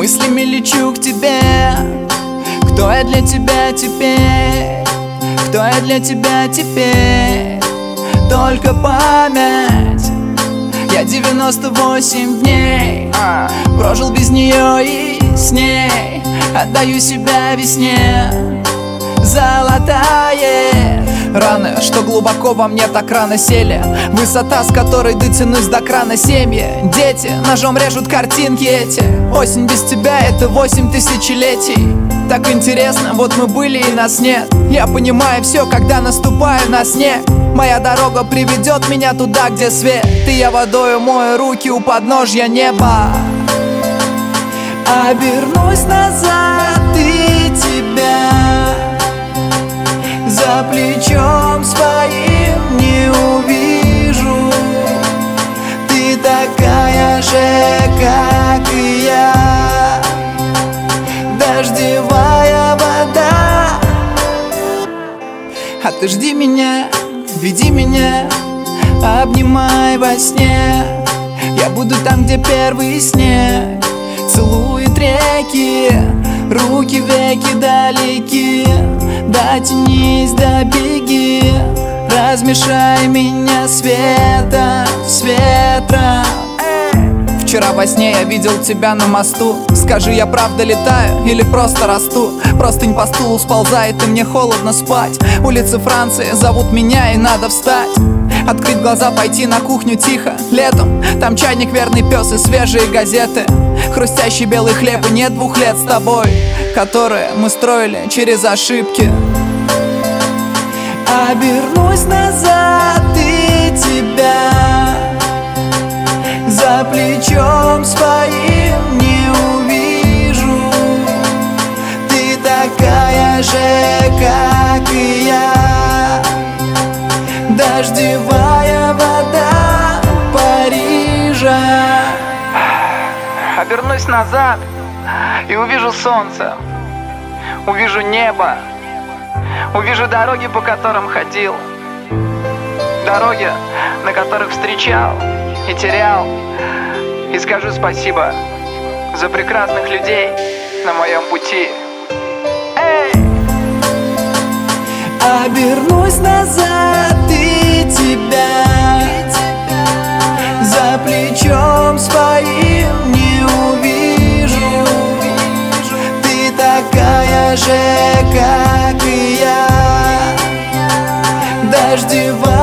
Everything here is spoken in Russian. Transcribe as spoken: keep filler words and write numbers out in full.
мыслями лечу к тебе. Кто я для тебя теперь? Кто я для тебя теперь? Только память. Я девяносто восемь дней прожил без нее и с ней. Отдаю себя весне золотая. Раны, что глубоко во мне так рано сели. Высота, с которой дотянусь до крана. Семьи, дети, ножом режут картинки эти. Осень без тебя — это восемь тысячелетий. Так интересно, вот мы были и нас нет. Я понимаю все, когда наступаю на снег. Моя дорога приведет меня туда, где свет. И я водою мою руки у подножья неба. Обернусь назад и тебя за плечом своим не увижу. Ты такая же, как и я, дождевая вода. А ты жди меня, веди меня, обнимай во сне. Я буду там, где первый снег целует реки, руки веки далеки. Дотянись, добеги, размешай меня светом, с ветром. Вчера во сне я видел тебя на мосту. Скажи, я правда летаю или просто расту? Простынь по стулу сползает, и мне холодно спать. Улицы Франции зовут меня, и надо встать. Открыть глаза, пойти на кухню тихо. Летом там чайник, верный пес и свежие газеты. Хрустящий белый хлеб, и нет двух лет с тобой, которые мы строили через ошибки. Обернусь назад и тебя за плечом своим не увижу. Ты такая же, как и я, дождевая вода Парижа. Обернусь назад и увижу солнце, увижу небо, увижу дороги, по которым ходил, дороги, на которых встречал и терял. И скажу спасибо за прекрасных людей на моем пути. Эй! Обернусь назад и тебя за плечом своим не увижу. Ты такая же, как и я, дождевая